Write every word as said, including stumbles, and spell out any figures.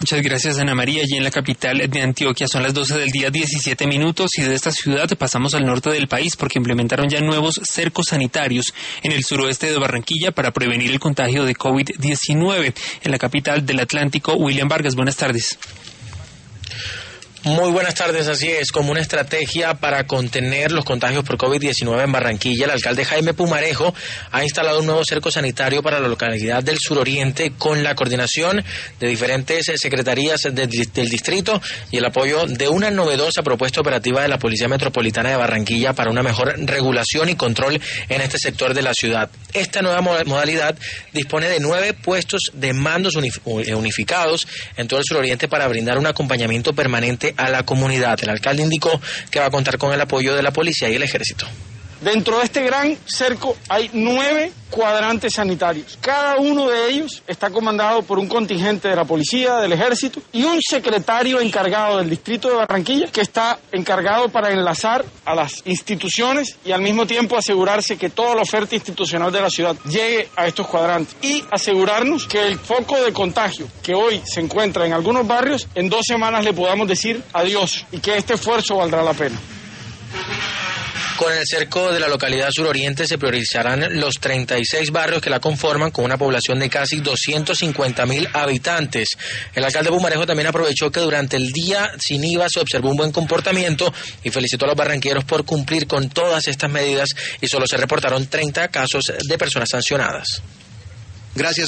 Muchas gracias, Ana María. Allí en la capital de Antioquia son las doce del día, diecisiete minutos, y de esta ciudad pasamos al norte del país porque implementaron ya nuevos cercos sanitarios en el suroeste de Barranquilla para prevenir el contagio de COVID diecinueve. En la capital del Atlántico, William Vargas, buenas tardes. Muy buenas tardes, así es, como una estrategia para contener los contagios por COVID diecinueve en Barranquilla, el alcalde Jaime Pumarejo ha instalado un nuevo cerco sanitario para la localidad del suroriente con la coordinación de diferentes secretarías de, del distrito y el apoyo de una novedosa propuesta operativa de la Policía Metropolitana de Barranquilla para una mejor regulación y control en este sector de la ciudad. Esta nueva modalidad dispone de nueve puestos de mandos unificados en todo el suroriente para brindar un acompañamiento permanente a la comunidad. El alcalde indicó que va a contar con el apoyo de la policía y el ejército. Dentro de este gran cerco hay nueve cuadrantes sanitarios. Cada uno de ellos está comandado por un contingente de la policía, del ejército y un secretario encargado del distrito de Barranquilla que está encargado para enlazar a las instituciones y al mismo tiempo asegurarse que toda la oferta institucional de la ciudad llegue a estos cuadrantes y asegurarnos que el foco de contagio que hoy se encuentra en algunos barrios, en dos semanas le podamos decir adiós y que este esfuerzo valdrá la pena. Con el cerco de la localidad suroriente se priorizarán los treinta y seis barrios que la conforman con una población de casi doscientos cincuenta mil habitantes. El alcalde Pumarejo también aprovechó que durante el día sin I V A se observó un buen comportamiento y felicitó a los barranquilleros por cumplir con todas estas medidas y solo se reportaron treinta casos de personas sancionadas. Gracias.